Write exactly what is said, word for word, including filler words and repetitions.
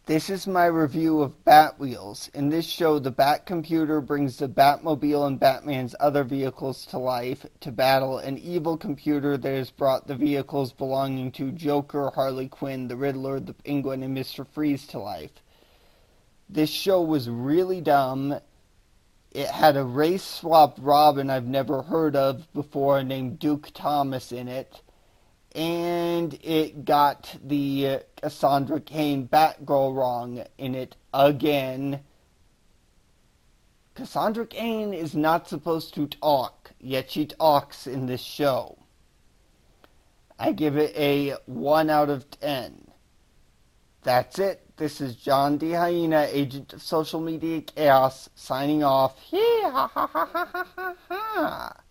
This is my review of Batwheels. In this show, the Bat computer brings the Batmobile and Batman's other vehicles to life to battle an evil computer that has brought the vehicles belonging to Joker, Harley Quinn, the Riddler, the Penguin, and Mister Freeze to life. This show was really dumb. It had a race-swapped Robin I've never heard of before named Duke Thomas in it. And it got the Cassandra Cain Batgirl wrong in it again. Cassandra Cain is not supposed to talk, yet she talks in this show. I give it a one out of ten. That's it. This is John D. Hyena, agent of social media chaos, signing off. Yeah, ha ha ha ha ha ha.